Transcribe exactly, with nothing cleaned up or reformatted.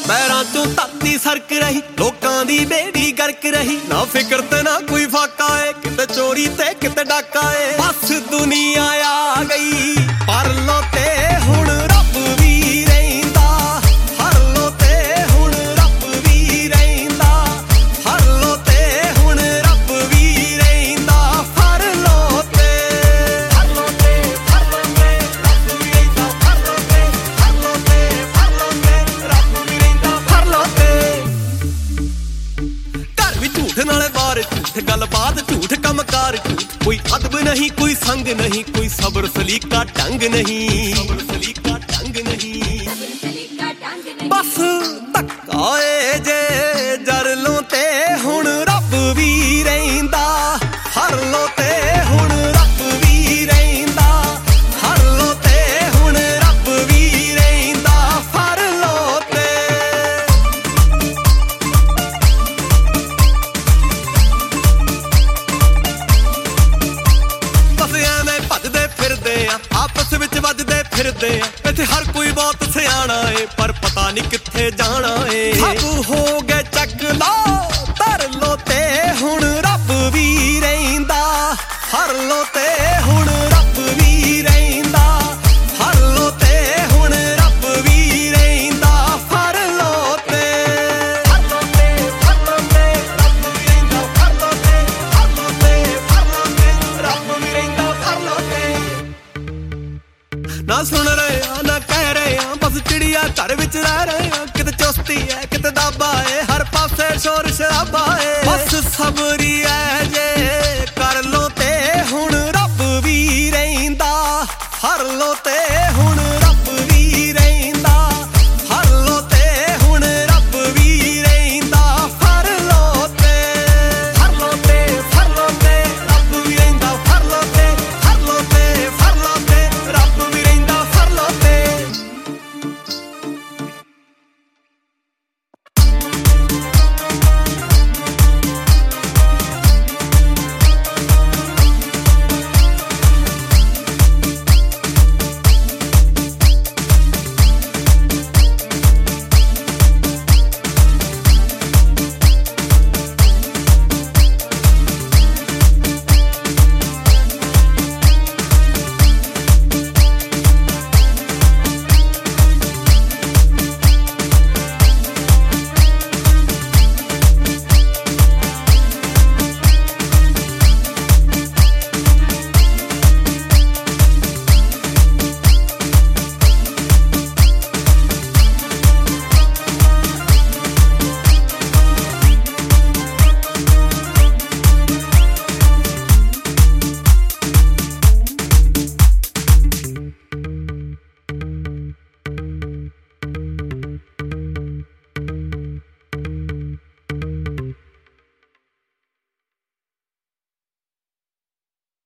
पैरां चों धरती सरक रही, लोकां दी बेड़ी गर्क रही। ना फिक्र ते ना कोई फाका है, किते चोरी ते किते डाका है। बस दुनिया आ गई पर लो ते हुण रब भी रहिंदा। हर लो ते हुण रब भी रहिंदा। हर लो ते हुण रब भी रहिंदा। फर लो ते फर लो ते फर लो ते रब भी रहिंदा। फर लो ते फर लो ते फर लो ते रब भी रहिंदा। फर लो ते घर भी झूठ नाले बाहर झूठ, गलबात झूठ, कमकार झूठ। कोई अदब नहीं, कोई संग नहीं, कोई सब्र सलीका ढंग नहीं। सब्र सलीका ढंग नहीं, बस धक्का ए जे जर लो ते हुण रब भी रहिंदा। हर लो ते हुण रब भी रहिंदा। हर लो ते हुण रब भी रहिंदा। फर लो ते भजदे फिरदे आ, आपस विच वजदे फिरदे आ। इत्थे हर कोई बहुत सियाणा है, पर पता नहीं कित्थे जाना है। सब हो गए चकला धर लो ते हुण रब भी रहिंदा। हर लो ते हुण रब भी रहिंदा। हर लो ते हुण रब भी रहिंदा। फर लो ते फर लो ते फर लो ते रब भी रहिंदा। फर लो ते फर लो ते फर लो ते रब भी रहिंदा। फर लो ते ना सुन रहे आ ना कह रहे आ, बस चिड़िया घर विच रह रहे आ। किते चुस्ती है किते दाबा है, हर पासे शोर शराबा है। बस सबरी है